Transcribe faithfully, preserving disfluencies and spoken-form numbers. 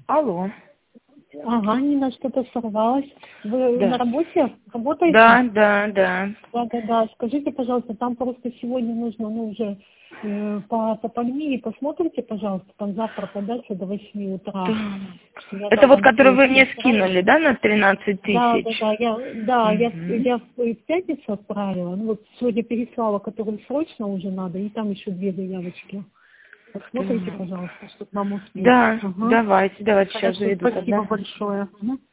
Алло. Ага, Нина, что-то сорвалось. Вы Да. на работе работаете? Да, да, да. Да, да, да. Скажите, пожалуйста, там просто сегодня нужно, ну, уже э, по топонимии посмотрите, пожалуйста, там завтра подача до восьми утра. Так. Я Это вот, там который вы мне отправила. скинули, да, на тринадцать Да, да, тысяч? да, я, да, я, Угу. я в пятницу отправила, ну вот сегодня переслала, которым срочно уже надо, и там еще две заявочки. Посмотрите, Так. пожалуйста, чтобы нам успеть. Да, Ага. давайте, давайте сейчас Хорошо, заведу спасибо тогда. большое. Мгм.